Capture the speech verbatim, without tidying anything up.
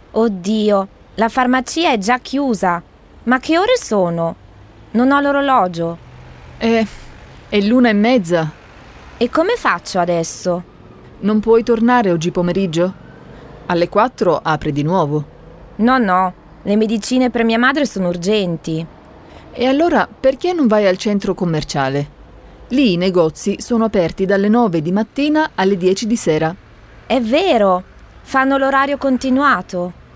Oddio, la farmacia è già chiusa. Ma che ore sono? Non ho l'orologio. È... è l'una e mezza. E come faccio adesso? Non puoi tornare oggi pomeriggio? Alle quattro apre di nuovo. No, no, le medicine per mia madre sono urgenti. E allora perché non vai al centro commerciale? Lì i negozi sono aperti dalle nove di mattina alle dieci di sera. È vero, fanno l'orario continuato.